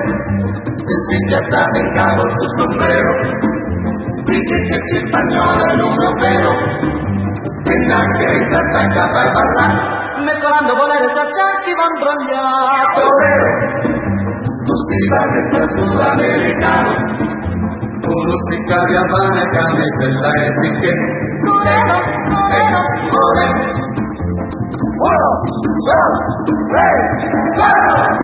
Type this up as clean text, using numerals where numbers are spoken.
Ensignata en cabo su sombrero, dice que si español el europeo, tenga que esa taca para bailar, mescolando boleros acciacchi van brogliato. torero, tu stiva che sta sudamericano, uno sticca di Havana e cane della etichetta, Torero, torero, torero, 1, 2, 3, 4.